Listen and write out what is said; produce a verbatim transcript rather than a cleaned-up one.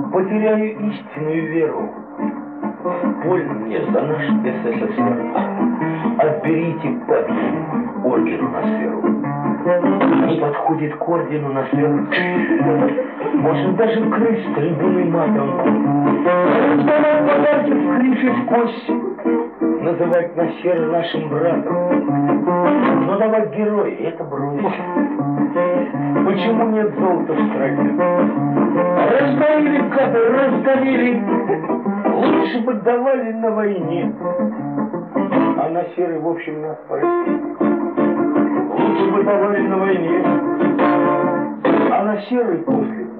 потеряю истинную веру. Больно мне за наш СССР. Отберите, падлы, орден на сферу. Не подходит к ордену на сферу. Может даже крыс с трибуны матом. Раздавать подарки, вкрившись кость. Называть Насера нашим братом. Но давать героя, это брось. Почему нет золота в стране? Раздавили, капы, раздавили. Лучше бы давали на войне. А Насеры, в общем, нас простили. Лучше бы давали на войне. А Насеры после